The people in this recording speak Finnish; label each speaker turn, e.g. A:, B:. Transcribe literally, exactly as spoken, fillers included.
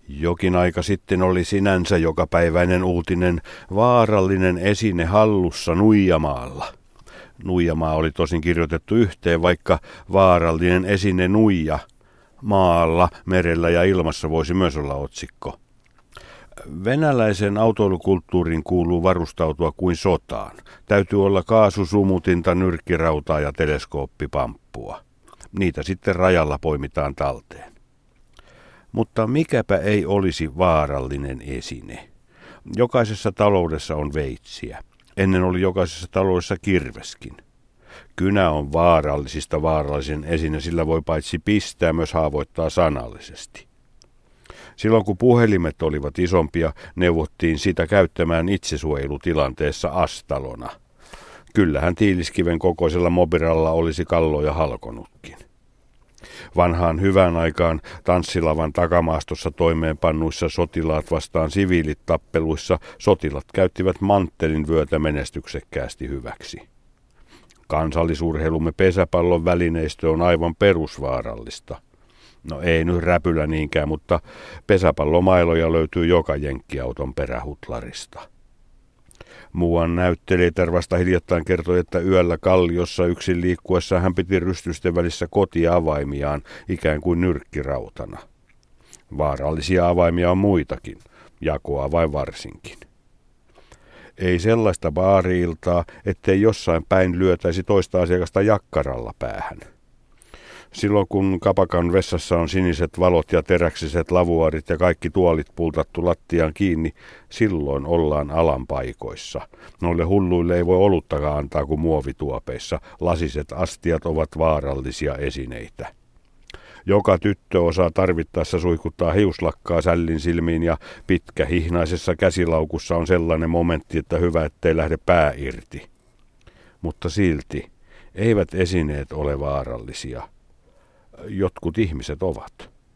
A: Jokin aika sitten oli sinänsä jokapäiväinen uutinen vaarallinen esine hallussa Nuijamaalla. Nuijamaa oli tosin kirjoitettu yhteen, vaikka vaarallinen esine Nuija maalla, merellä ja ilmassa voisi myös olla otsikko. Venäläisen autoilukulttuuriin kuuluu varustautua kuin sotaan. Täytyy olla kaasusumutinta, nyrkkirautaa ja teleskooppipamppua. Niitä sitten rajalla poimitaan talteen. Mutta mikäpä ei olisi vaarallinen esine. Jokaisessa taloudessa on veitsiä. Ennen oli jokaisessa taloudessa kirveskin. Kynä on vaarallisista vaarallisen esine, sillä voi paitsi pistää, myös haavoittaa sanallisesti. Silloin kun puhelimet olivat isompia, neuvottiin sitä käyttämään itsesuojelutilanteessa astalona. Kyllähän Tiiliskiven kokoisella mobiralla olisi kalloja halkonutkin. Vanhaan hyvään aikaan tanssilavan takamaastossa toimeenpannuissa sotilaat vastaan siviilit tappeluissa sotilat käyttivät manttelin vyötä menestyksekkäästi hyväksi. Kansallisurheilumme pesäpallon välineistö on aivan perusvaarallista. No ei nyt räpylä niinkään, mutta pesäpallomailoja löytyy joka jenkkiauton perähutlarista. Muuan näyttelijä vasta hiljattain kertoi, että yöllä kalliossa yksin liikkuessa hän piti rystysten välissä kotiavaimiaan ikään kuin nyrkkirautana. Vaarallisia avaimia on muitakin, jakoa vai varsinkin. Ei sellaista baari-iltaa, ettei jossain päin lyötäisi toista asiakasta jakkaralla päähän. Silloin kun kapakan vessassa on siniset valot ja teräksiset lavuaarit ja kaikki tuolit pultattu lattiaan kiinni, silloin ollaan alan paikoissa. Noille hulluille ei voi oluttakaan antaa kuin muovituopeissa. Lasiset astiat ovat vaarallisia esineitä. Joka tyttö osaa tarvittaessa suihkuttaa hiuslakkaa sällin silmiin ja pitkä hihnaisessa käsilaukussa on sellainen momentti, että hyvä ettei lähde pää irti. Mutta silti eivät esineet ole vaarallisia. Jotkut ihmiset ovat.